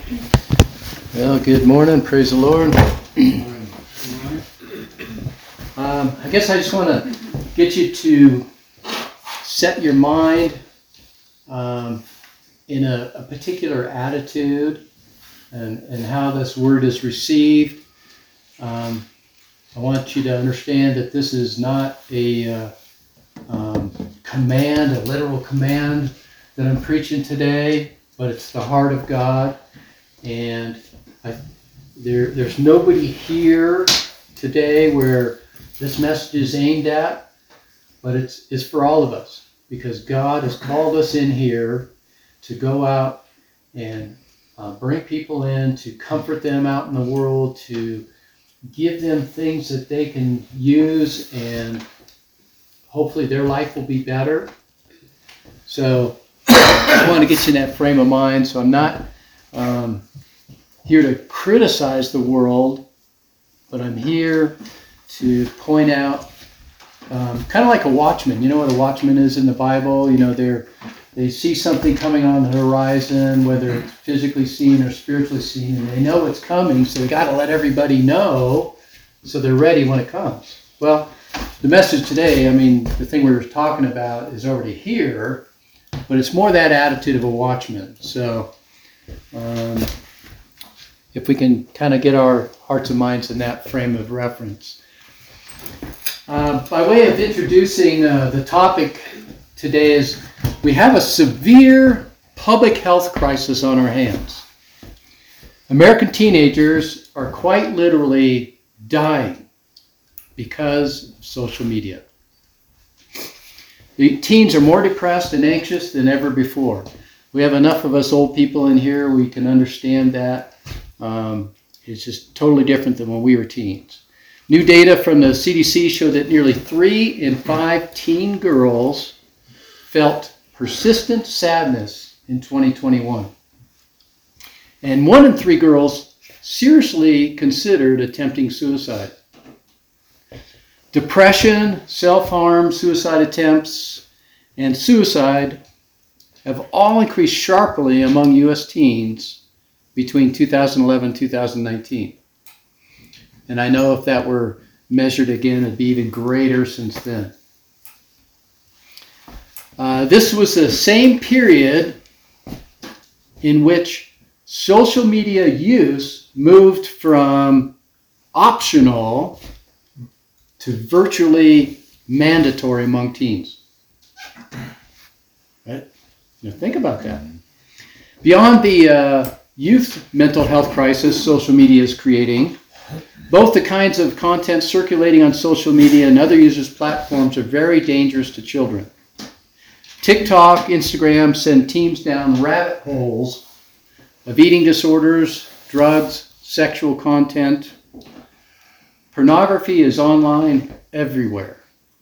Well, good morning. Praise the Lord. I guess I just want to get you to set your mind in a particular attitude and how this word is received. I want you to understand that this is not a command, a literal command that I'm preaching today, but it's the heart of God. And there's nobody here today where this message is aimed at, but it's for all of us, because God has called us in here to go out and bring people in, to comfort them out in the world, to give them things that they can use, and hopefully their life will be better. So I want to get you in that frame of mind. So I'm not here to criticize the world, but I'm here to point out, kind of like a watchman. You know what a watchman is in the Bible? You know, they see something coming on the horizon, whether it's physically seen or spiritually seen, and they know it's coming, so they got to let everybody know so they're ready when it comes. Well, the message today, I mean, the thing we were talking about is already here, but it's more that attitude of a watchman. So if we can kind of get our hearts and minds in that frame of reference. By way of introducing the topic today is we have a severe public health crisis on our hands. American teenagers are quite literally dying because of social media. The teens are more depressed and anxious than ever before. We have enough of us old people in here, we can understand that. It's just totally different than when we were teens. New data from the CDC show that nearly 3 in 5 teen girls felt persistent sadness in 2021. And 1 in 3 girls seriously considered attempting suicide. Depression, self-harm, suicide attempts, and suicide have all increased sharply among U.S. teens between 2011 and 2019. And I know if that were measured again, it'd be even greater since then. This was the same period in which social media use moved from optional to virtually mandatory among teens. Right? Now think about that. Beyond the youth mental health crisis social media is creating, both the kinds of content circulating on social media and other users' platforms are very dangerous to children. TikTok, Instagram send teens down rabbit holes of eating disorders, drugs, sexual content. Pornography is online everywhere.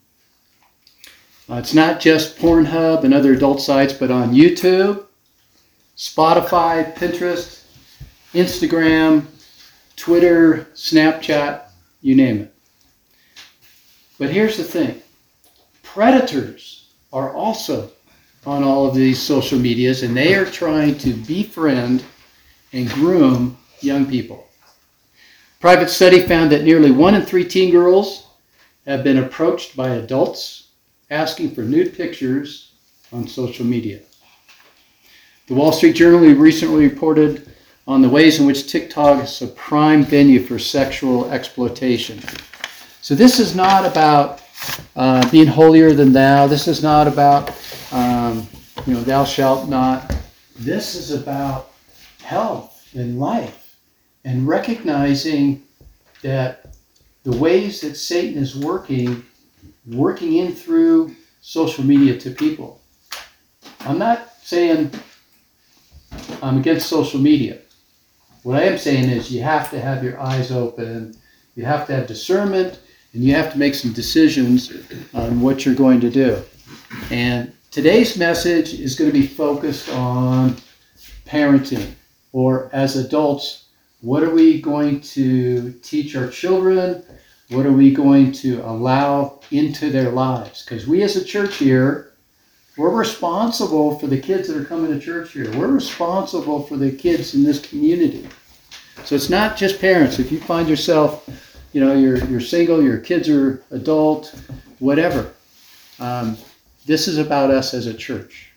It's not just Pornhub and other adult sites, but on YouTube, Spotify, Pinterest, Instagram, Twitter, Snapchat, you name it. But here's the thing. Predators are also on all of these social medias, and they are trying to befriend and groom young people. Private study found that nearly 1 in 3 teen girls have been approached by adults asking for nude pictures on social media. The Wall Street Journal recently reported on the ways in which TikTok is a prime venue for sexual exploitation. So this is not about being holier than thou. This is not about, thou shalt not. This is about health and life and recognizing that the ways that Satan is working in through social media to people. I'm not saying I'm against social media. What I am saying is you have to have your eyes open, you have to have discernment, and you have to make some decisions on what you're going to do. And today's message is going to be focused on parenting, or as adults, what are we going to teach our children? What are we going to allow into their lives? Because we as a church here We're responsible for the kids that are coming to church here. We're responsible for the kids in this community. So it's not just parents. If you find yourself, you're single, your kids are adult, whatever. This is about us as a church.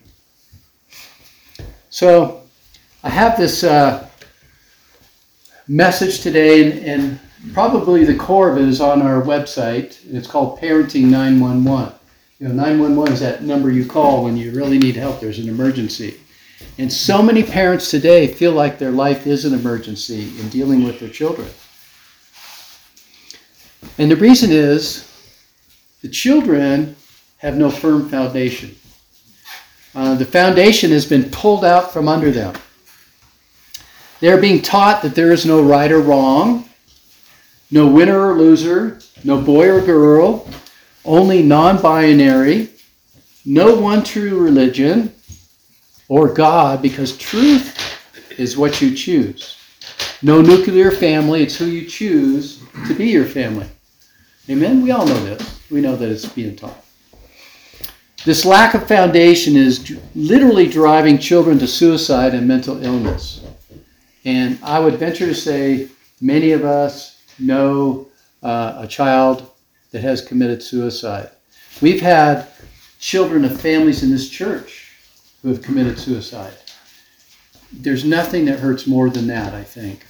So I have this message today, and probably the core of it is on our website. It's called Parenting 911. 911 is that number you call when you really need help. There's an emergency. And so many parents today feel like their life is an emergency in dealing with their children. And the reason is the children have no firm foundation. The foundation has been pulled out from under them. They're being taught that there is no right or wrong, no winner or loser, no boy or girl, only non-binary, no one true religion or God, because truth is what you choose. No nuclear family, it's who you choose to be your family. Amen? We all know this. We know that it's being taught. This lack of foundation is literally driving children to suicide and mental illness. And I would venture to say many of us know a child that has committed suicide. We've had children of families in this church who have committed suicide. There's nothing that hurts more than that, I think.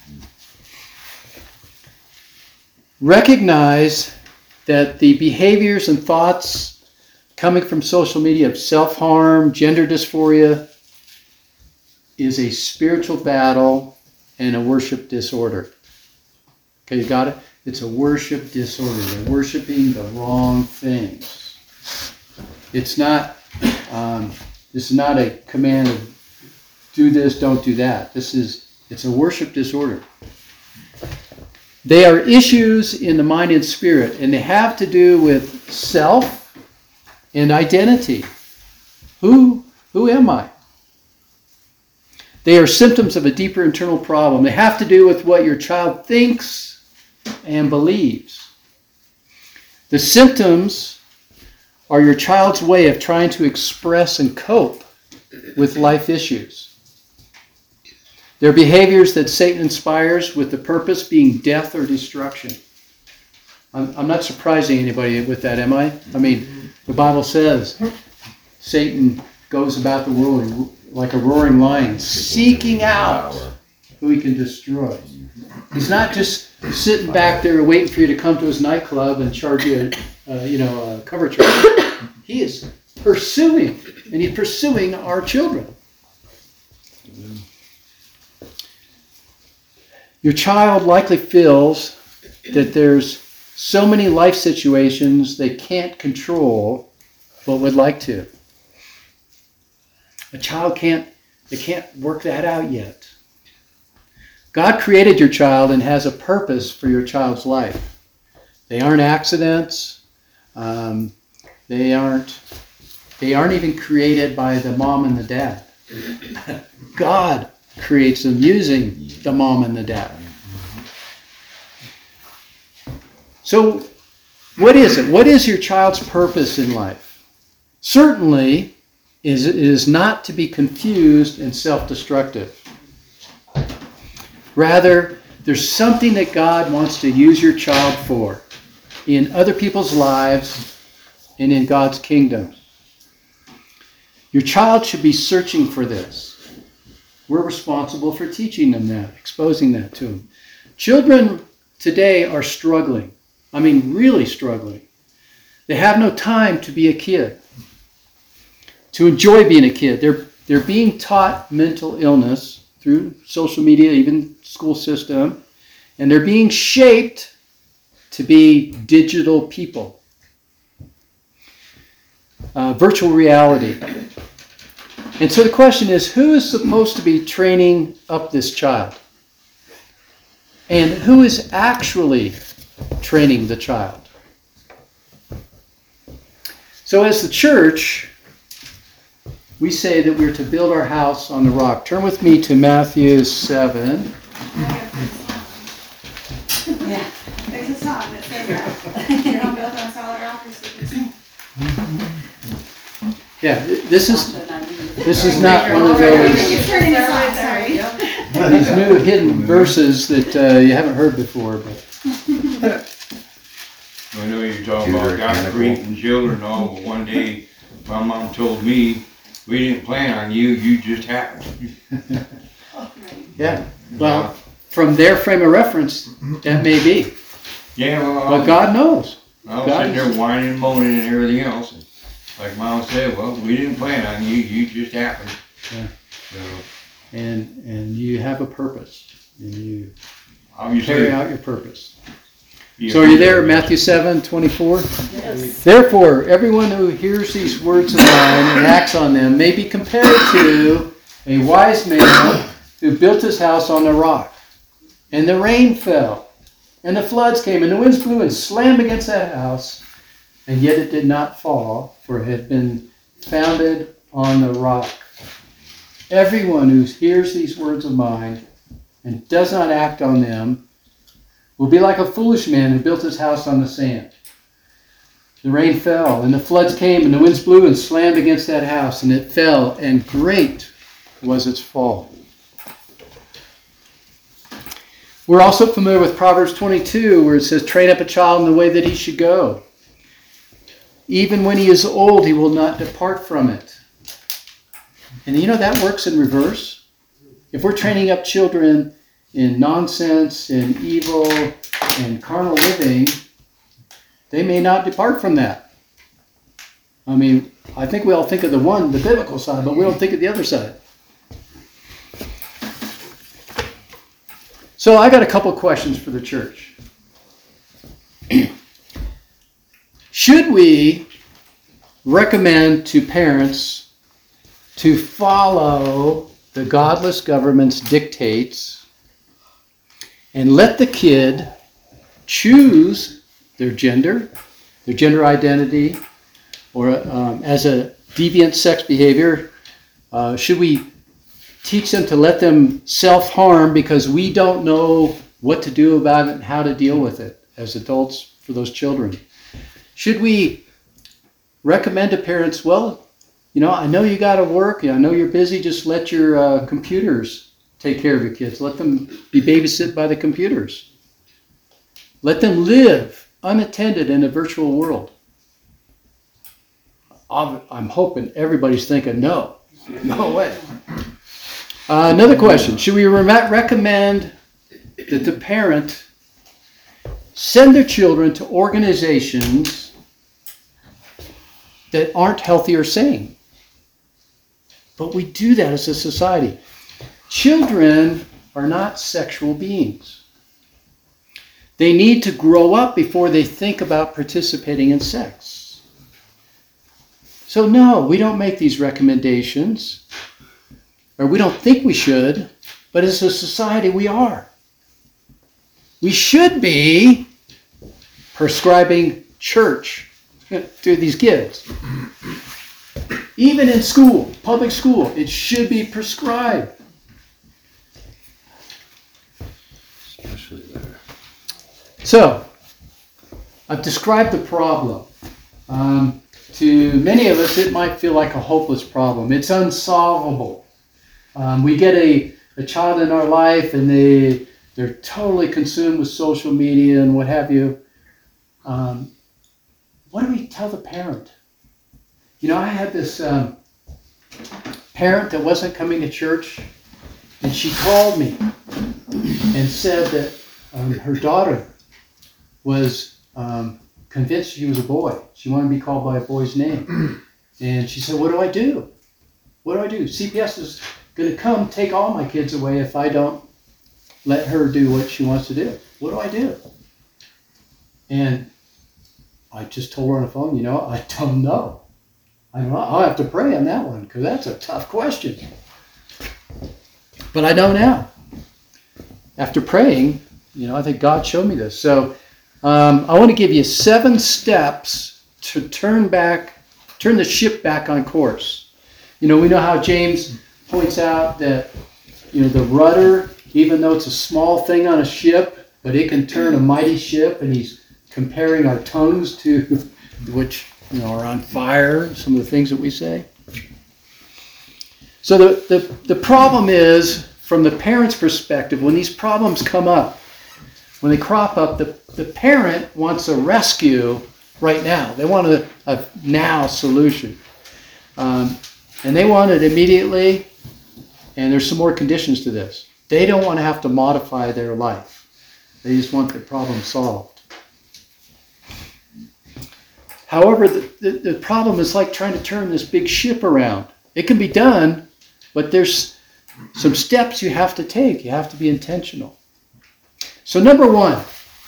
Recognize that the behaviors and thoughts coming from social media of self-harm, gender dysphoria, is a spiritual battle and a worship disorder. Okay, you got it? It's a worship disorder. They're worshiping the wrong things. It's not. This is not a command of do this, don't do that. It's a worship disorder. They are issues in the mind and spirit, and they have to do with self and identity. Who am I? They are symptoms of a deeper internal problem. They have to do with what your child thinks and believes. The symptoms are your child's way of trying to express and cope with life issues. They're behaviors that Satan inspires with the purpose being death or destruction. I'm not surprising anybody with that, am I? I mean, the Bible says Satan goes about the world like a roaring lion, seeking out who he can destroy. He's not just sitting back there waiting for you to come to his nightclub and charge you a cover charge. He is pursuing, and he's pursuing our children. Your child likely feels that there's so many life situations they can't control but would like to. A child can't work that out yet. God created your child and has a purpose for your child's life. They aren't accidents. They aren't even created by the mom and the dad. God creates them using the mom and the dad. So, what is it? What is your child's purpose in life? Certainly, it is not to be confused and self-destructive. Rather, there's something that God wants to use your child for in other people's lives and in God's kingdom. Your child should be searching for this. We're responsible for teaching them that, exposing that to them. Children today are struggling. I mean, really struggling. They have no time to be a kid, to enjoy being a kid. They're being taught mental illness through social media, even school system, and they're being shaped to be digital people. Virtual reality. And so the question is, who is supposed to be training up this child? And who is actually training the child? So as the church, we say that we're to build our house on the rock. Turn with me to Matthew 7. Yeah, there's a song that says that. You're all built on solid rock or something. Yeah, this is not one of those It's turning us on, sorry. these new hidden verses that you haven't heard before. But I know you're talking about God creating children and all, but one day my mom told me, we didn't plan on you, you just happened. yeah, well, from their frame of reference, that may be. Yeah, well, But God knows. I was sitting there whining and moaning and everything else. And like Mom said, well, we didn't plan on you, you just happened. Yeah. So, And you have a purpose. And you obviously. carry out your purpose. Yeah. So are you there, Matthew 7:24? Yes. Therefore, everyone who hears these words of mine and acts on them may be compared to a wise man who built his house on the rock. And the rain fell, and the floods came, and the winds blew and slammed against that house, and yet it did not fall, for it had been founded on the rock. Everyone who hears these words of mine and does not act on them will be like a foolish man who built his house on the sand. The rain fell, and the floods came, and the winds blew and slammed against that house, and it fell, and great was its fall. We're also familiar with Proverbs 22, where it says, train up a child in the way that he should go. Even when he is old, he will not depart from it. And you know, that works in reverse. If we're training up children in nonsense and evil and carnal living, they may not depart from that. I mean, I think we all think of the biblical side, but we don't think of the other side. So I got a couple questions for the church. Should we recommend to parents to follow the godless government's dictates and let the kid choose their gender identity, or as a deviant sex behavior? Should we teach them to let them self-harm because we don't know what to do about it and how to deal with it as adults for those children? Should we recommend to parents, well, I know you got to work, I know you're busy, just let your computers take care of your kids. Let them be babysit by the computers. Let them live unattended in a virtual world. I'm hoping everybody's thinking, no way. Another question, should we recommend that the parent send their children to organizations that aren't healthy or sane? But we do that as a society. Children are not sexual beings. They need to grow up before they think about participating in sex. So no, we don't make these recommendations, or we don't think we should, but as a society we are. We should be prescribing church to these kids. Even in school, public school, it should be prescribed. Especially there. So, I've described the problem. To many of us, it might feel like a hopeless problem. It's unsolvable. We get a child in our life and they're totally consumed with social media and what have you. What do we tell the parent? I had this parent that wasn't coming to church, and she called me and said that her daughter was convinced she was a boy. She wanted to be called by a boy's name. And she said, what do I do? What do I do? CPS is going to come take all my kids away if I don't let her do what she wants to do. What do I do? And I just told her on the phone, I don't know. I'll have to pray on that one because that's a tough question. But I know now. After praying, I think God showed me this. So I want to give you 7 steps to turn the ship back on course. We know how James points out that, the rudder, even though it's a small thing on a ship, but it can turn a mighty ship, and he's comparing our tongues to which, are on fire, some of the things that we say. So the problem is, from the parent's perspective, when these problems come up, when they crop up, the parent wants a rescue right now. They want a now solution. And they want it immediately, and there's some more conditions to this. They don't want to have to modify their life. They just want the problem solved. However, the problem is like trying to turn this big ship around. It can be done, but there's some steps you have to take. You have to be intentional. So number one,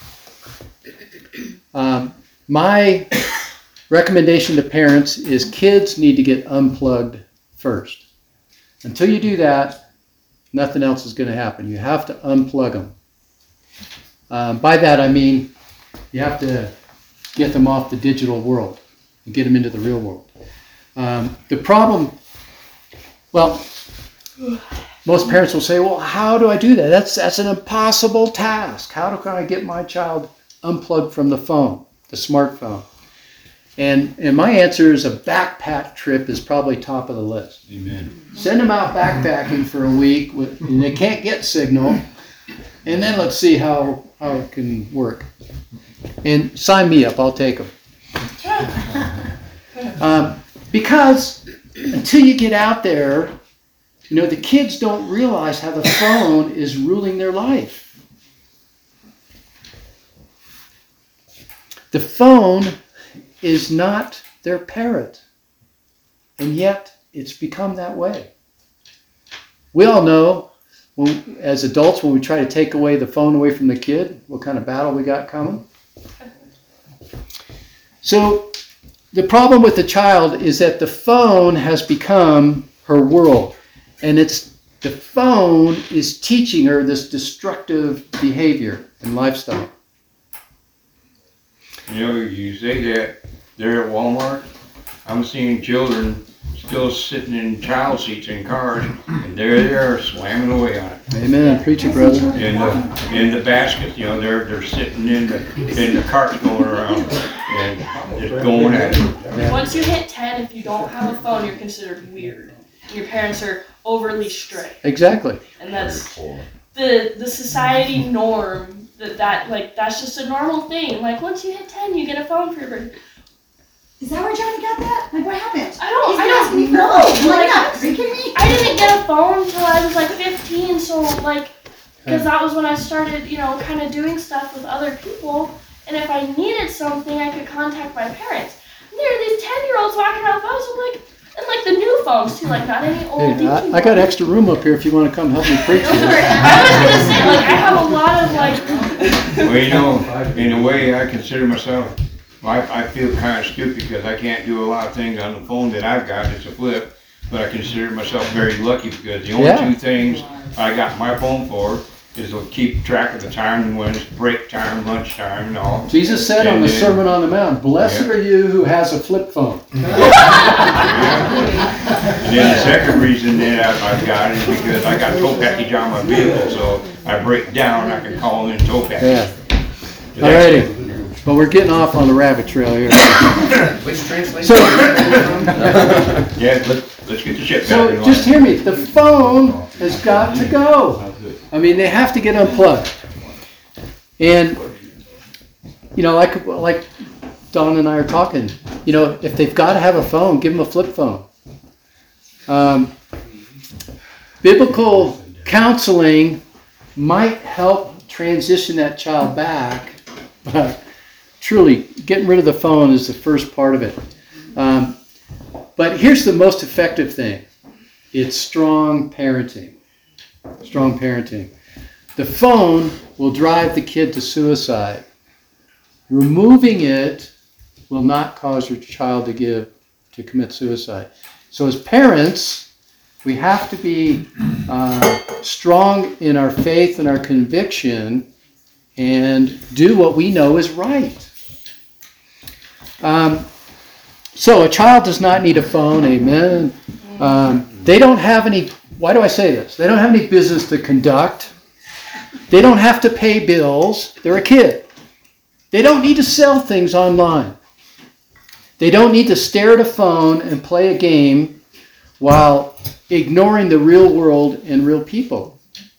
my recommendation to parents is kids need to get unplugged first. Until you do that, nothing else is going to happen. You have to unplug them. By that I mean you have to get them off the digital world and get them into the real world. The problem, well, most parents will say, well, how do I do that? That's an impossible task. How can I get my child unplugged from the phone, the smartphone? And my answer is a backpack trip is probably top of the list. Amen. Send them out backpacking for a week, and they can't get signal, and then let's see how it can work. And sign me up, I'll take them. Because until you get out there, the kids don't realize how the phone is ruling their life. The phone is not their parent, and yet it's become that way. We all know, as adults, when we try to take away the phone away from the kid, what kind of battle we got coming. So the problem with the child is that the phone has become her world, and the phone is teaching her this destructive behavior and lifestyle. You say that there at Walmart, I'm seeing children still sitting in child seats in cars, and they're slamming away on it. Amen. Preach it, brother. In the basket, they're sitting in the carts going around and just going at it. Once you hit 10, if you don't have a phone, you're considered weird. Your parents are overly strict. Exactly. And that's the society norm. That's just a normal thing. Like, once you hit 10, you get a phone for your birthday. Is that where Johnny got that? Like, what happened? I don't know. know. Like, are you kidding me? I didn't get a phone until I was like 15, so because that was when I started, kind of doing stuff with other people. And if I needed something, I could contact my parents. And there are these 10-year-olds walking around with phones. And the new phones too, not any old. Hey, I got extra room up here if you want to come help me preach. I was gonna say, I have a lot of Well, in a way, I consider myself. I feel kind of stupid because I can't do a lot of things on the phone that I've got. It's a flip, but I consider myself very lucky because the only two things I got my phone for is to keep track of the time when it's break time, lunch time, and all. Jesus said on the Sermon on the Mount, "Blessed are you who has a flip phone." And then the second reason that I've got is because I got tow package on my vehicle, so I break down, I can call in tow package. Yeah. Alrighty. But we're getting off on the rabbit trail here. Which translation? So, Yeah, let's get the ship back so in line. just hear me. The phone has got to go. I mean, they have to get unplugged. And, like Don and I are talking, if they've got to have a phone, give them a flip phone. Biblical counseling might help transition that child back, but truly, getting rid of the phone is the first part of it. But here's the most effective thing. It's strong parenting. Strong parenting. The phone will drive the kid to suicide. Removing it will not cause your child to commit suicide. So as parents, we have to be strong in our faith and our conviction and do what we know is right. So a child does not need a phone, amen. They don't have any, why do I say this? They don't have any business to conduct. They don't have to pay bills. They're a kid. They don't need to sell things online. They don't need to stare at a phone and play a game while ignoring the real world and real people.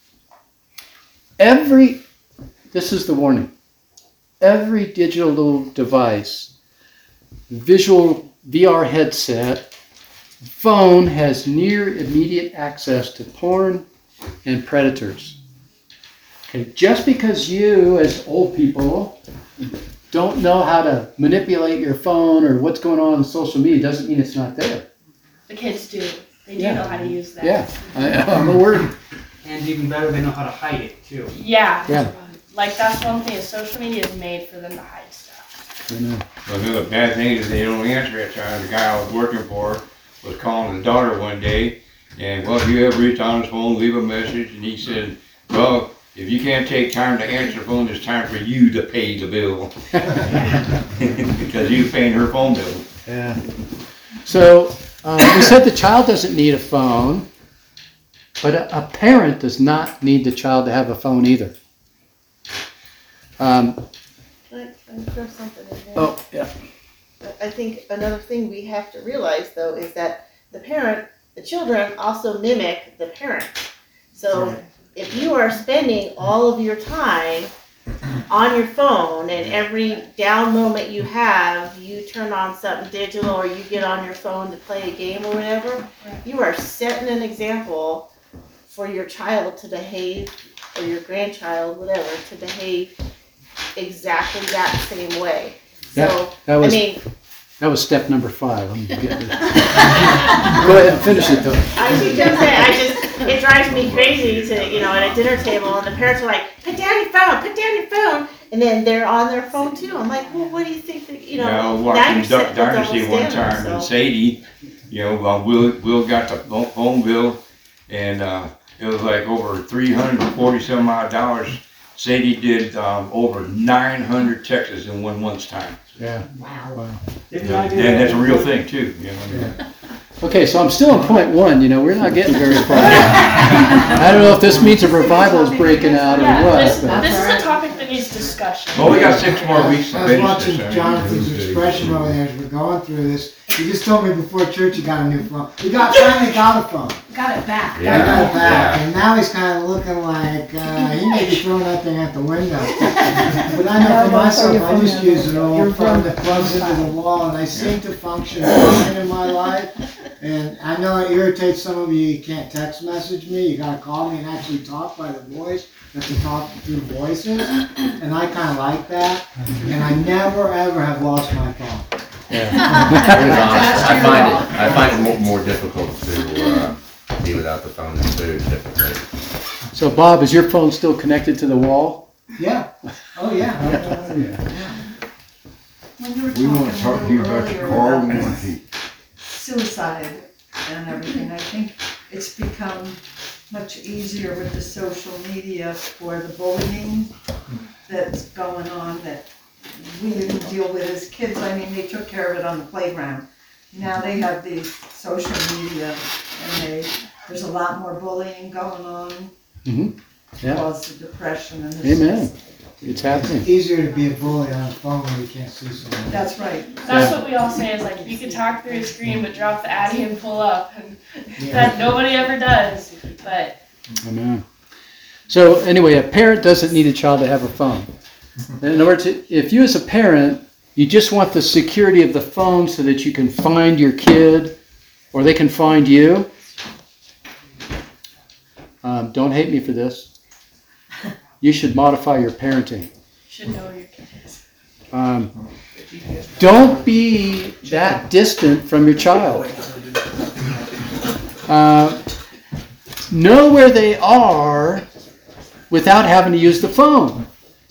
This is the warning. Every digital device, visual VR headset, phone has near immediate access to porn and predators. Okay, just because you, as old people, don't know how to manipulate your phone or what's going on social media doesn't mean it's not there. The kids do. They do Yeah. know how to use that. Yeah, I'm a word. And even better, they know how to hide it too. Yeah. Yeah. Like that's one thing is social media is made for them to hide stuff. I know. Well, the other bad thing is they don't answer at times. The guy I was working for was calling his daughter one day, and well, if you ever reach on his phone, leave a message, and he said, well, if you can't take time to answer the phone, it's time for you to pay the bill. Because you're paying her phone bill. Yeah. So we said the child doesn't need a phone, but a parent does not need the child to have a phone either. Can I throw something in there? Oh, yeah. I think another thing we have to realize though is that the children also mimic the parent. So if you are spending all of your time on your phone and every down moment you have, you turn on something digital or you get on your phone to play a game or whatever, you are setting an example for your child to behave, or your grandchild, whatever, to behave exactly that same way. So, That was, I mean, that was step number 5. I'm getting it. Go ahead and finish it though. I was just gonna say, it drives me crazy to, at a dinner table and the parents are like, put down your phone, and then they're on their phone too. I'm like, well, what do you think that, I was now watching you're Duck setting the double Dynasty one standard, time, and so. Sadie, Will got the phone bill, and it was like over $340 some odd dollars. Sadie did over 900 texts in 1 month's time. Yeah. Wow. Didn't I do And that? that's a real thing too. Okay, so I'm still on point 1. We're not getting very far. I don't know if this means a revival is breaking out or Yeah, what. this but- is a topic that needs discussion. Well, we got 6 more weeks to I was finish watching this. Jonathan's expression over there as we're going through this. He just told me before church he got a new phone. He finally got a phone. Got it back. Got it back, and now he's kind of looking like he may be throwing that thing out the window. But I know for myself, I just use an old phone that plugs into the wall, and I seem to function fine in my life. And I know it irritates some of you. You can't text message me. You gotta call me and actually talk by the voice. You have to talk through voices, and I kind of like that. And I never ever have lost my phone. To be honest, I find it more difficult to be without the phone than food typically. So Bob, is your phone still connected to the wall? Yeah. Oh yeah. When you were We want to talk to you about earlier the car about warranty. suicide and everything, I think it's become much easier with the social media for the bullying that's going on that we didn't deal with as kids. I mean, they took care of it on the playground. Now they have these social media and there's a lot more bullying going on. Mhm. Yeah. Cause of depression and this. Amen. It's happening. Easier to be a bully on a phone when you can't see someone. That's right. That's what we all say is like, you can talk through a screen, but drop the Addy and pull up. And that nobody ever does. But Amen. So anyway, a parent doesn't need a child to have a phone. In other words, if you as a parent, you just want the security of the phone so that you can find your kid or they can find you, don't hate me for this. You should modify your parenting. you should know your kids. Don't be that distant from your child. Know where they are without having to use the phone.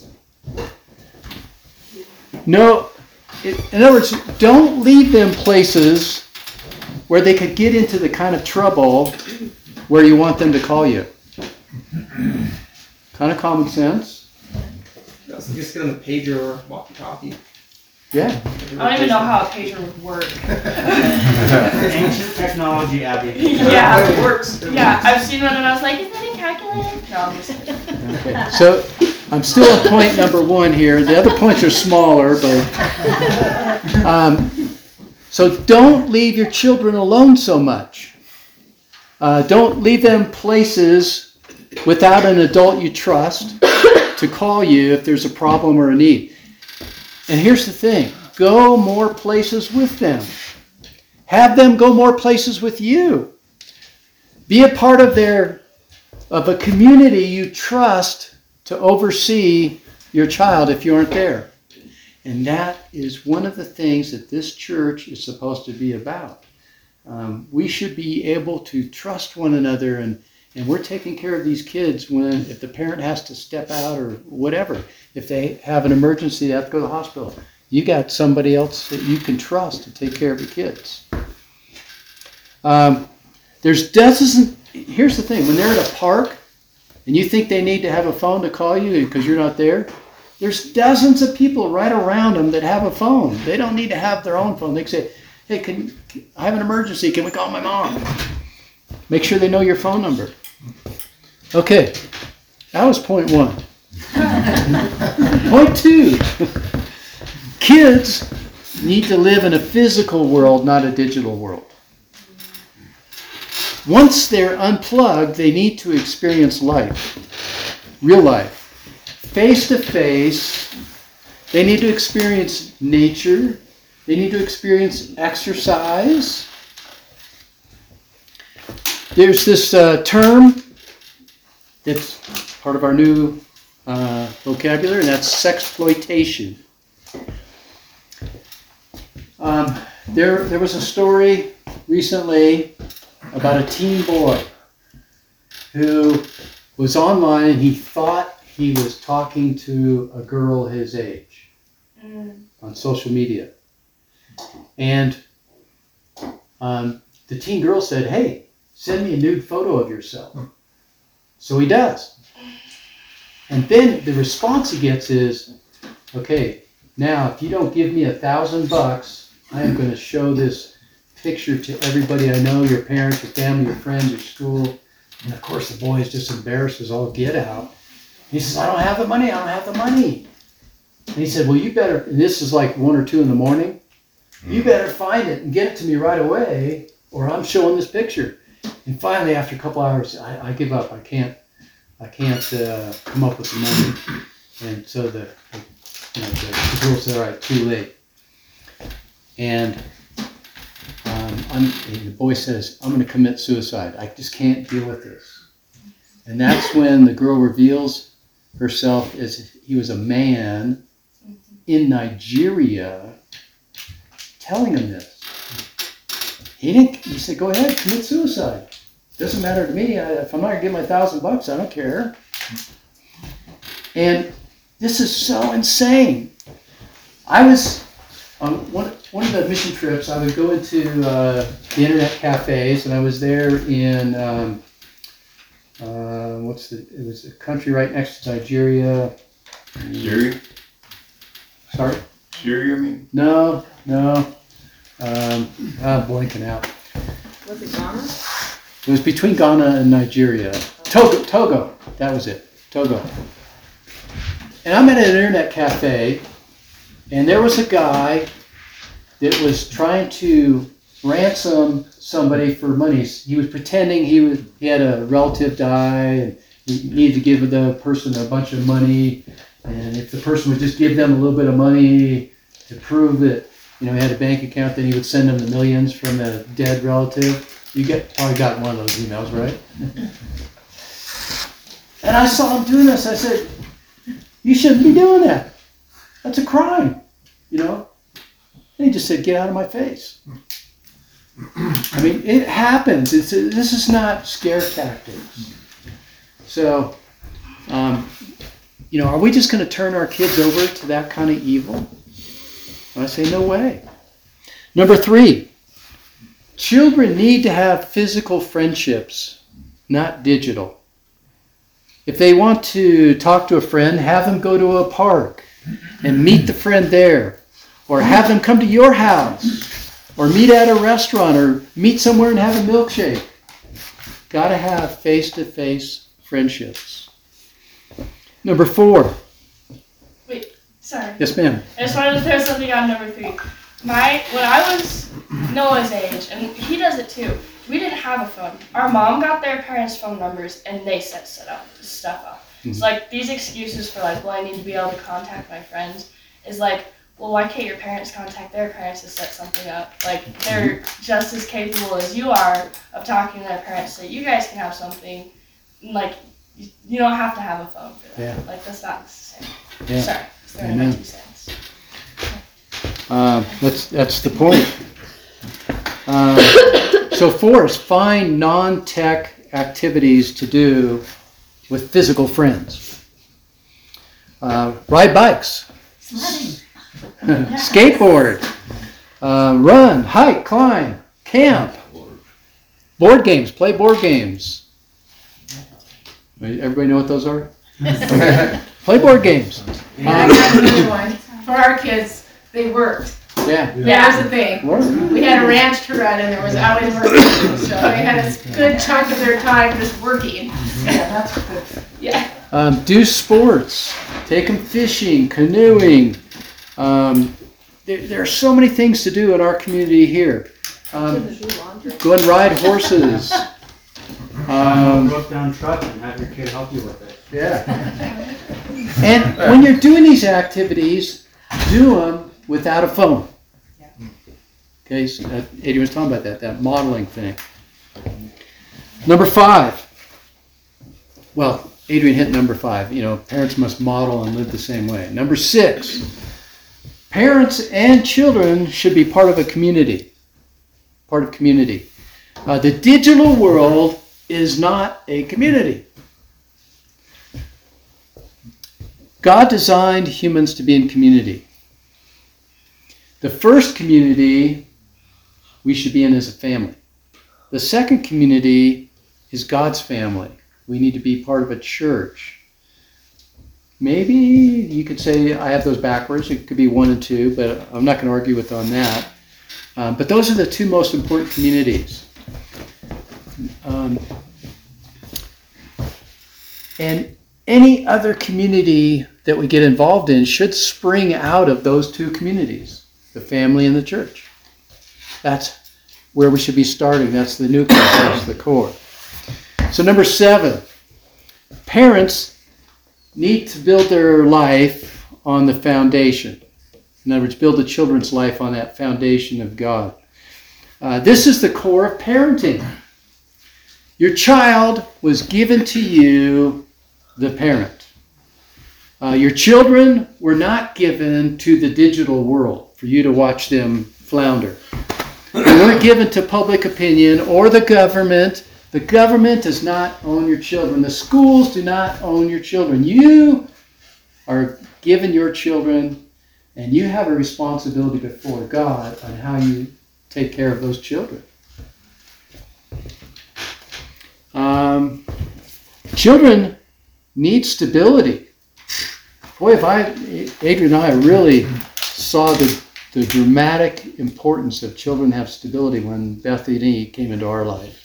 No, in other words, don't leave them places where they could get into the kind of trouble where you want them to call you. Kind of common sense. Just get on the pager or walkie-talkie. Yeah. I don't even know how a pager would work. Ancient technology, Abby. Yeah. It works. Yeah, I've seen one and I was like, is that a calculator? No, I'm just kidding. Okay. So I'm still at point number 1 here. The other points are smaller, but so don't leave your children alone so much. Don't leave them places without an adult you trust to call you if there's a problem or a need. And here's the thing. Go more places with them. Have them go more places with you. Be a part of a community you trust to oversee your child if you aren't there. And that is one of the things that this church is supposed to be about. We should be able to trust one another, and we're taking care of these kids if the parent has to step out or whatever. If they have an emergency, they have to go to the hospital. You got somebody else that you can trust to take care of the kids. Here's the thing, when they're at a park and you think they need to have a phone to call you because you're not there, there's dozens of people right around them that have a phone. They don't need to have their own phone. They can say, hey, I have an emergency. Can we call my mom? Make sure they know your phone number. Okay, that was point 1. Point 2. Kids need to live in a physical world, not a digital world. Once they're unplugged, they need to experience life, real life, face to face. They need to experience nature. They need to experience exercise. There's this term that's part of our new vocabulary, and that's sexploitation. There was a story recently about a teen boy who was online and he thought he was talking to a girl his age on social media. And the teen girl said, hey, send me a nude photo of yourself. So he does. And then the response he gets is, okay, now if you don't give me $1,000, I am going to show this picture to everybody I know, your parents, your family, your friends, your school. And of course the boy is just embarrassed as all get out. He says, I don't have the money. And he said, well, you better, and this is like 1 or 2 in the morning, you better find it and get it to me right away, or I'm showing this picture. And finally, after a couple hours, I give up. I can't come up with the money. And so the girl said, all right, too late. And the boy says, I'm going to commit suicide. I just can't deal with this. And that's when the girl reveals herself as he was a man in Nigeria telling him this. He said, go ahead, commit suicide. Doesn't matter to me. If I'm not going to get my $1,000, I don't care. And this is so insane. I was on one of the mission trips. I would go into the internet cafes, and I was there in it was a country right next to Nigeria. Syria? Sorry? Syria, I mean? No. I'm blanking out. Was it Ghana? It was between Ghana and Nigeria. Togo. That was it. Togo. And I'm at an internet cafe, and there was a guy that was trying to ransom somebody for money. He was pretending he had a relative die, and he needed to give the person a bunch of money. And if the person would just give them a little bit of money to prove that he had a bank account, then he would send them the millions from the dead relative. You probably got one of those emails, right? And I saw him doing this. I said, you shouldn't be doing that. That's a crime, And he just said, get out of my face. I mean, it happens. This is not scare tactics. So, are we just going to turn our kids over to that kind of evil? And I say, no way. Number 3, children need to have physical friendships, not digital. If they want to talk to a friend, have them go to a park and meet the friend there. Or have them come to your house. Or meet at a restaurant. Or meet somewhere and have a milkshake. Got to have face-to-face friendships. Number 4. Wait, sorry. Yes, ma'am. I just wanted to throw something on number 3. When I was Noah's age, and he does it too, we didn't have a phone. Our mom got their parents' phone numbers and they set stuff up. Mhm. So like these excuses for like, well, I need to be able to contact my friends is like, well, why can't your parents contact their parents to set something up? Like they're just as capable as you are of talking to their parents so you guys can have something. Like you don't have to have a phone for that. Yeah. Like that's not necessary. Yeah. Sorry, it's throwing my Amen. 2 cents. That's the point. So 4 is find non-tech activities to do with physical friends. Ride bikes. Skateboard. Run, hike, climb, camp. Board games. Play board games. Everybody know what those are? Play board games. And I got another one. For our kids, they worked. Yeah. That was the thing. Work. We had a ranch to run and there was always work. So they had a good chunk of their time just working. Yeah, that's good. Yeah. Do sports. Take them fishing, canoeing. There are so many things to do in our community here. Go and ride horses. Broke down truck and have your kid help you with it. Yeah. And when you're doing these activities, do them without a phone. Okay, so Adrian was talking about that modeling thing. Number 5. Well, Adrian hit number 5. Parents must model and live the same way. Number 6. Parents and children should be part of a community. Part of community. The digital world is not a community. God designed humans to be in community. The first community we should be in as a family. The second community is God's family. We need to be part of a church. Maybe you could say I have those backwards. It could be 1 and 2, but I'm not going to argue with on that. But those are the 2 most important communities. And any other community that we get involved in should spring out of those 2 communities, the family and the church. That's where we should be starting. That's the nucleus, that's the core. So number 7, parents need to build their life on the foundation. In other words, build the children's life on that foundation of God. This is the core of parenting. Your child was given to you, the parent. Your children were not given to the digital world for you to watch them flounder. They weren't given to public opinion or the government. The government does not own your children. The schools do not own your children. You are given your children, and you have a responsibility before God on how you take care of those children. Children need stability. Boy, Adrian and I really saw the dramatic importance of children have stability when Bethany came into our life.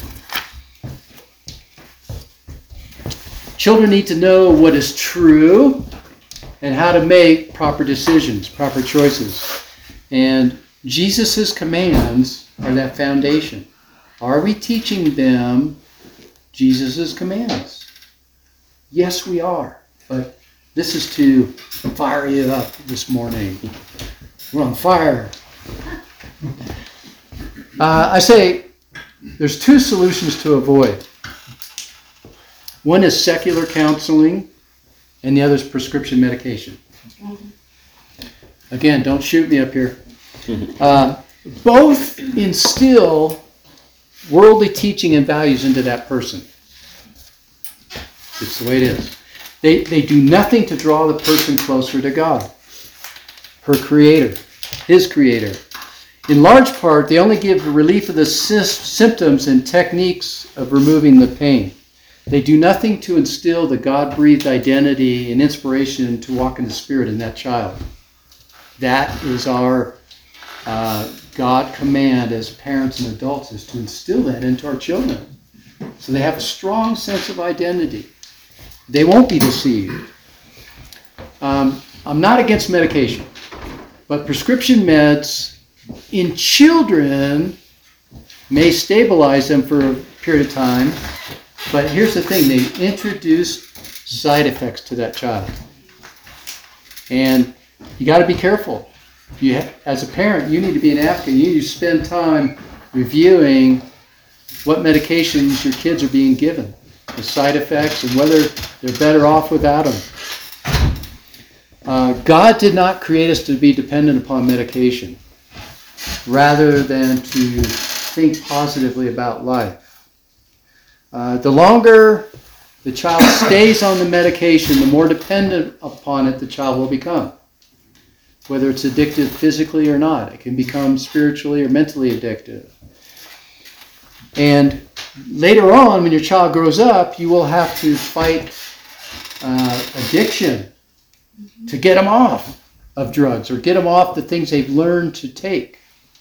Children need to know what is true and how to make proper decisions, proper choices. And Jesus' commands are that foundation. Are we teaching them Jesus' commands? Yes, we are. But this is to fire you up this morning. We're on fire. I say there's 2 solutions to avoid. One is secular counseling, and the other is prescription medication. Again, don't shoot me up here. Both instill worldly teaching and values into that person. It's the way it is. They do nothing to draw the person closer to God, her creator, his creator. In large part, they only give relief of the symptoms and techniques of removing the pain. They do nothing to instill the God-breathed identity and inspiration to walk in the Spirit in that child. That is our God command as parents and adults, is to instill that into our children. So they have a strong sense of identity. They won't be deceived. I'm not against medication, but prescription meds in children may stabilize them for a period of time, but here's the thing, they introduce side effects to that child. And you got to be careful. As a parent, you need to be an advocate. You need to spend time reviewing what medications your kids are being given, the side effects, and whether they're better off without them. God did not create us to be dependent upon medication, rather than to think positively about life. The longer the child stays on the medication, the more dependent upon it the child will become. Whether it's addictive physically or not, it can become spiritually or mentally addictive. And later on, when your child grows up, you will have to fight addiction to get them off of drugs or get them off the things they've learned to take.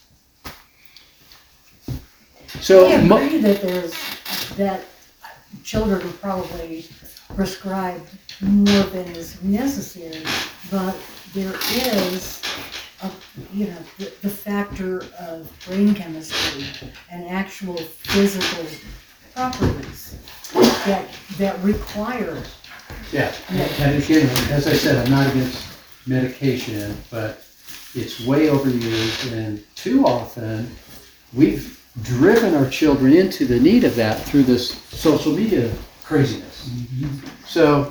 So I agree that children are probably prescribed more than is necessary, but there is the factor of brain chemistry and actual physical properties that require. Yeah, and again, as I said, I'm not against medication, but it's way overused, and too often we've driven our children into the need of that through this social media craziness. So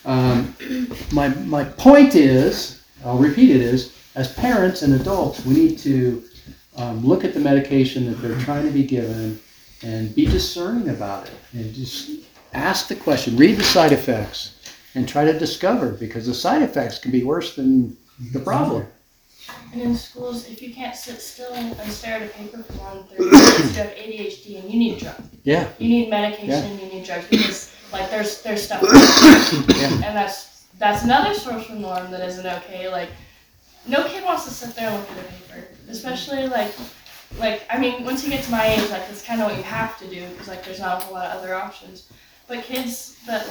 my point is, I'll repeat it, is as parents and adults, we need to look at the medication that they're trying to be given and be discerning about it, and just ask the question, read the side effects, and try to discover, because the side effects can be worse than the problem. And in schools, if you can't sit still and stare at a paper for more than 30 minutes, you have ADHD and you need drugs. Yeah. You need medication, you need drugs, because like there's stuff. Yeah. And that's another social norm that isn't okay. Like, no kid wants to sit there and look at a paper, especially like I mean, once you get to my age, like that's kind of what you have to do, because like there's not a whole lot of other options. But kids that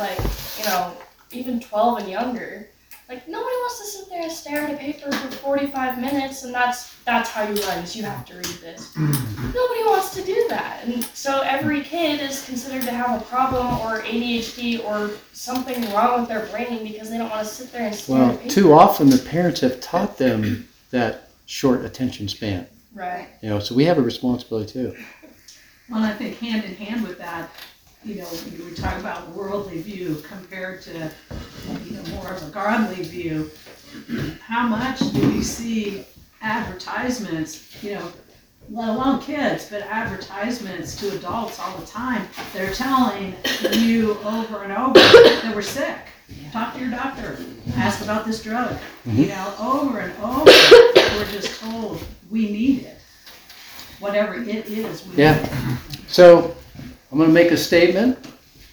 even 12 and younger, like nobody wants to sit there and stare at a paper for 45 minutes, and that's how you learn, is you have to read this. Nobody wants to do that, and so every kid is considered to have a problem or ADHD or something wrong with their brain because they don't want to sit there and stare at a paper. Too often the parents have taught them that short attention span. Right. So we have a responsibility too. Well, I think hand in hand with that, we talk about worldly view compared to, more of a godly view. How much do we see advertisements, let alone kids, but advertisements to adults all the time? They're telling you over and over that we're sick. Talk to your doctor. Ask about this drug. Over and over, we're just told we need it. Whatever it is, we need it. So I'm going to make a statement,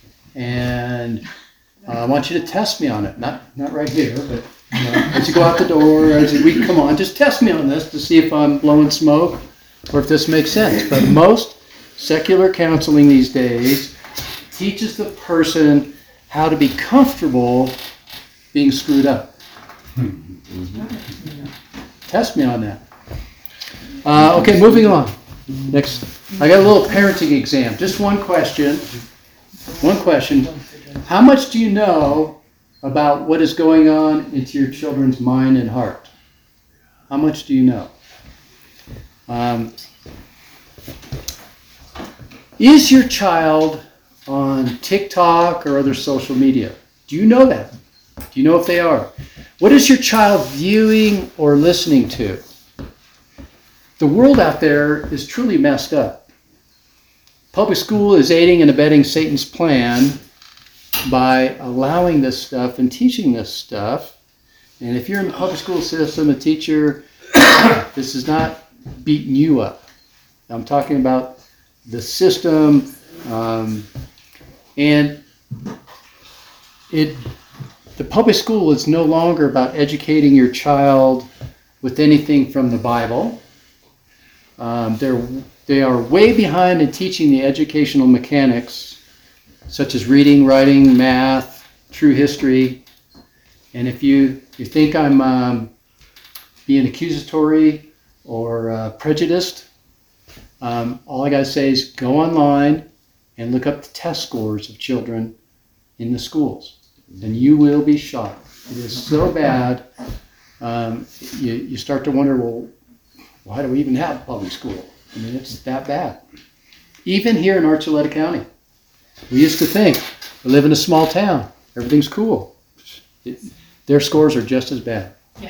and I want you to test me on it. Not right here, but as you go out the door, come on, just test me on this to see if I'm blowing smoke or if this makes sense. But most secular counseling these days teaches the person how to be comfortable being screwed up. Test me on that. Okay, moving on. Next, I got a little parenting exam. Just one question. How much do you know about what is going on into your children's mind and heart? How much do you know? Is your child on TikTok or other social media? Do you know that? Do you know if they are? What is your child viewing or listening to? The world out there is truly messed up. Public school is aiding and abetting Satan's plan by allowing this stuff and teaching this stuff. And if you're in the public school system, a teacher, this is not beating you up. I'm talking about the system, and the public school is no longer about educating your child with anything from the Bible. They are way behind in teaching the educational mechanics, such as reading, writing, math, true history. And if you think I'm being accusatory or prejudiced, All I gotta say is go online and look up the test scores of children in the schools, and you will be shocked. It is so bad. You start to wonder, well, why do we even have public school? I mean, it's that bad. Even here in Archuleta County, we used to think we live in a small town, everything's cool. Their scores are just as bad. Yeah.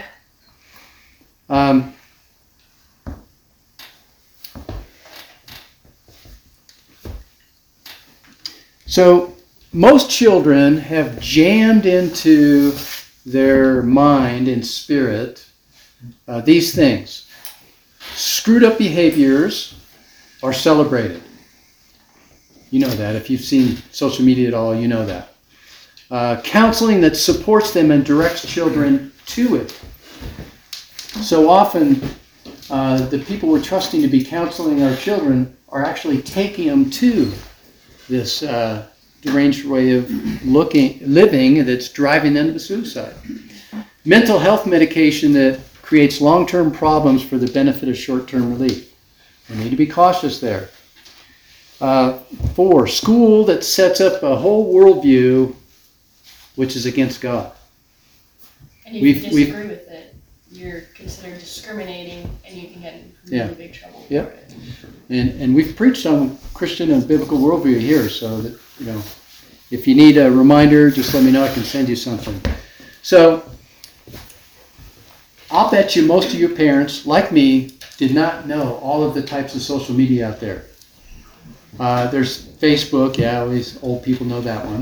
So most children have jammed into their mind and spirit these things. Screwed up behaviors are celebrated. You know that. If you've seen social media at all, you know that. Counseling that supports them and directs children to it. So often, the people we're trusting to be counseling our children are actually taking them to this deranged way of living that's driving them to suicide. Mental health medication that creates long-term problems for the benefit of short-term relief. We need to be cautious there. 4, school that sets up a whole worldview which is against God. And if you disagree with it, you're considered discriminating, and you can get in really big trouble for it. And we've preached on Christian and biblical worldview here, so that, if you need a reminder, just let me know. I can send you something. So I'll bet you most of your parents, like me, did not know all of the types of social media out there. There's Facebook, all these old people know that one.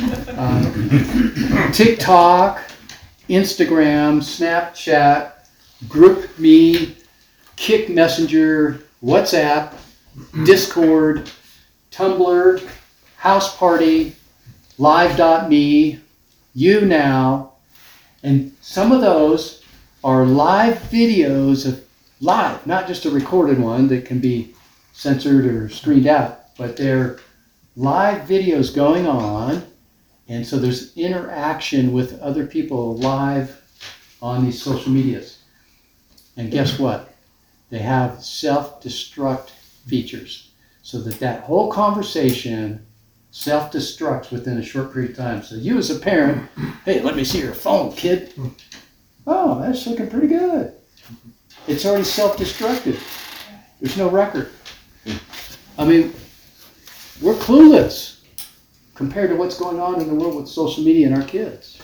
TikTok, Instagram, Snapchat, GroupMe, Kick Messenger, WhatsApp, Discord, Tumblr, House Party, Live.me, YouNow, and some of those are live videos of live, not just a recorded one that can be censored or screened out, but they're live videos going on, and so there's interaction with other people live on these social medias. And guess what? They have self-destruct features, so that whole conversation self-destructs within a short period of time. So you as a parent, hey, let me see your phone, kid. Oh, that's looking pretty good. It's already self-destructed. There's no record. I mean, we're clueless compared to what's going on in the world with social media and our kids.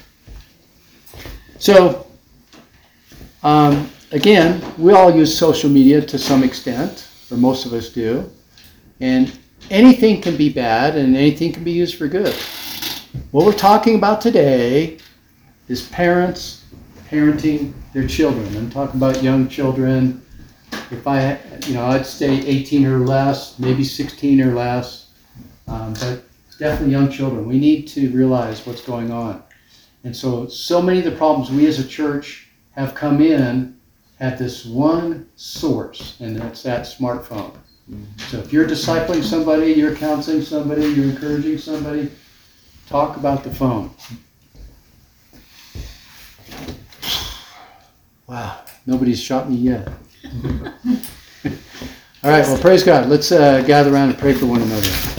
So, again, we all use social media to some extent, or most of us do. And anything can be bad and anything can be used for good. What we're talking about today is parents parenting their children. I'm talking about young children. If I'd say 18 or less, maybe 16 or less, but definitely young children. We need to realize what's going on. And so many of the problems we as a church have come in at this one source, and that's that smartphone. So if you're discipling somebody, you're counseling somebody, you're encouraging somebody, talk about the phone. Wow, nobody's shot me yet. All right, well, praise God. Let's gather around and pray for one another.